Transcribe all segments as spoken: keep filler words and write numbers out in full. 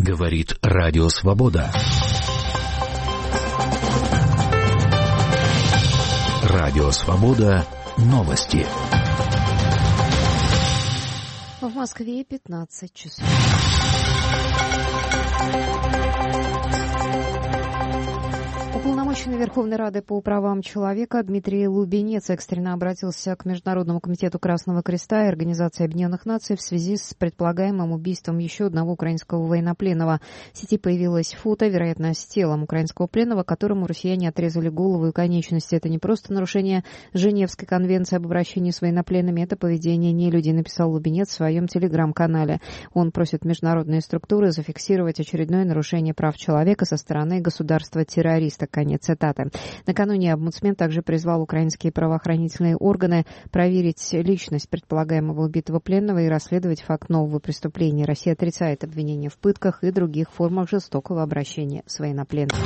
Говорит Радио Свобода. Радио Свобода. Новости. В Москве пятнадцать часов. Уполномоченный Верховной Рады по правам человека Дмитрий Лубенец экстренно обратился к Международному комитету Красного Креста и Организации Объединенных Наций в связи с предполагаемым убийством еще одного украинского военнопленного. В сети появилось фото, вероятно, с телом украинского пленного, которому россияне отрезали голову и конечности. Это не просто нарушение Женевской конвенции об обращении с военнопленными, это поведение нелюдей, написал Лубенец в своем телеграм-канале. Он просит международные структуры зафиксировать очередное нарушение прав человека со стороны государства-террориста. Конец цитаты. Накануне омбудсмен также призвал украинские правоохранительные органы проверить личность предполагаемого убитого пленного и расследовать факт нового преступления. Россия отрицает обвинения в пытках и других формах жестокого обращения с военнопленными.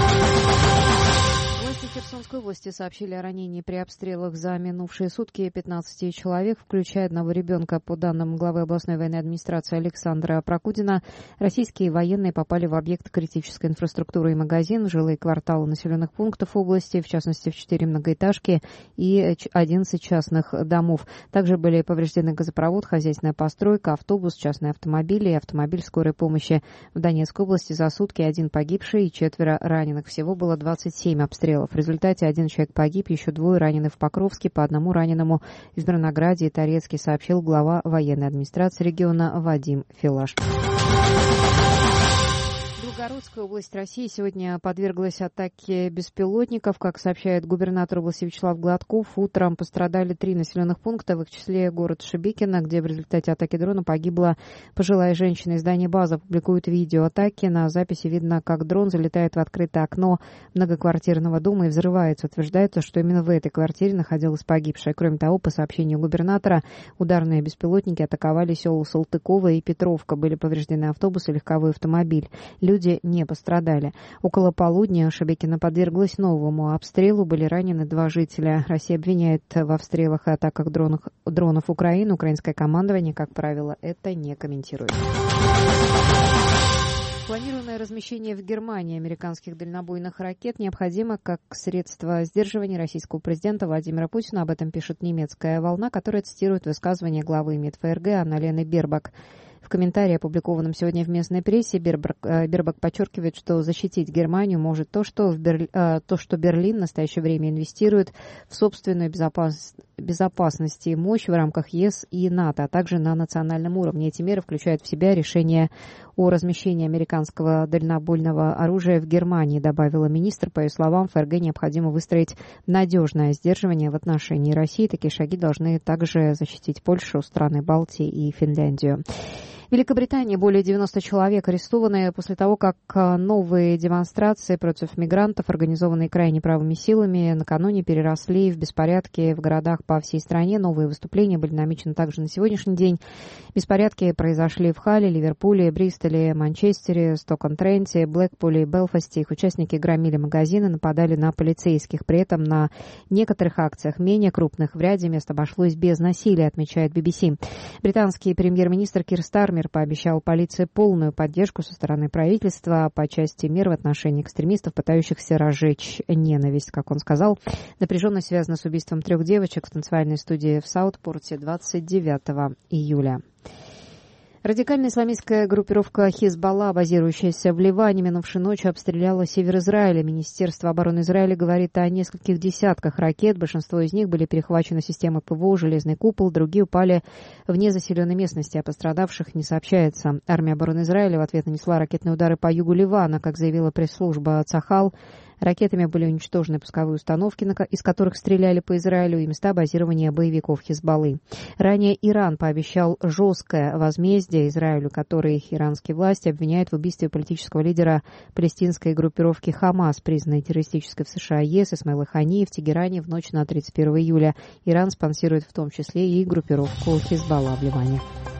Власти Херсонской области сообщили о ранении при обстрелах за минувшие сутки пятнадцати человек, включая одного ребенка. По данным главы областной военной администрации Александра Прокудина, российские военные попали в объект критической инфраструктуры и магазин, жилые кварталы населенных пунктов области, в частности в четыре многоэтажки и одиннадцать частных домов. Также были повреждены газопровод, хозяйственная постройка, автобус, частные автомобили и автомобиль скорой помощи. В Донецкой области за сутки один погибший и четверо раненых. Всего было двадцать семь обстрелов. В результате один человек погиб, еще двое ранены в Покровске, по одному раненому в Мирнограде и Торецке, сообщил глава военной администрации региона Вадим Филаш. Белгородская область России сегодня подверглась атаке беспилотников. Как сообщает губернатор области Вячеслав Гладков, утром пострадали три населенных пункта, в их числе город Шебекино, где в результате атаки дрона погибла пожилая женщина. Издание «База» публикует видео атаки. На записи видно, как дрон залетает в открытое окно многоквартирного дома и взрывается. Утверждается, что именно в этой квартире находилась погибшая. Кроме того, по сообщению губернатора, ударные беспилотники атаковали села Салтыкова и Петровка. Были повреждены автобус и легковой автомобиль. Люди не пострадали. Около полудня Шебекино подверглась новому обстрелу. Были ранены два жителя. Россия обвиняет в обстрелах и атаках дронов, дронов Украины. Украинское командование, как правило, это не комментирует. Планируемое размещение в Германии американских дальнобойных ракет необходимо как средство сдерживания российского президента Владимира Путина. Об этом пишет немецкая «Волна», которая цитирует высказывание главы МИД ФРГ Анналены Бербак. В комментарии, опубликованном сегодня в местной прессе, Бербак, Бербак подчеркивает, что защитить Германию может то, что, в Берли... то, что Берлин в настоящее время инвестирует в собственную безопас... безопасность и мощь в рамках ЕС и НАТО, а также на национальном уровне. Эти меры включают в себя решение о размещении американского дальнобойного оружия в Германии, добавила министр. По ее словам, ФРГ необходимо выстроить надежное сдерживание в отношении России. Такие шаги должны также защитить Польшу, страны Балтии и Финляндию. В Великобритании более девяноста человек арестованы после того, как новые демонстрации против мигрантов, организованные крайне правыми силами, накануне переросли в беспорядки в городах по всей стране. Новые выступления были намечены также на сегодняшний день. Беспорядки произошли в Халле, Ливерпуле, Бристоле, Манчестере, Сток-он-Тренте, Блэкпуле и Белфасте. Их участники громили магазины, нападали на полицейских. При этом на некоторых акциях, менее крупных, в ряде мест обошлось без насилия, отмечает би би си. Британский премьер-министр Кир Стармер пообещал полиции полную поддержку со стороны правительства по части мер в отношении экстремистов, пытающихся разжечь ненависть. Как он сказал, напряженность связана с убийством трех девочек в танцевальной студии в Саутпорте двадцать девятого июля. Радикальная исламистская группировка Хизбалла, базирующаяся в Ливане, минувшей ночью обстреляла север Израиля. Министерство обороны Израиля говорит о нескольких десятках ракет. Большинство из них были перехвачены системой ПВО «Железный купол», другие упали в незаселенной местности. О пострадавших не сообщается. Армия обороны Израиля в ответ нанесла ракетные удары по югу Ливана. Как заявила пресс-служба Цахал, ракетами были уничтожены пусковые установки, из которых стреляли по Израилю, и места базирования боевиков Хизбаллы. Ранее Иран пообещал жесткое возмездие Израилю, который иранские власти обвиняют в убийстве политического лидера палестинской группировки Хамас, признанной террористической в США ЕС, Исмаила Хании, в Тегеране в ночь на тридцать первого июля. Иран спонсирует в том числе и группировку Хизбалла в Ливане.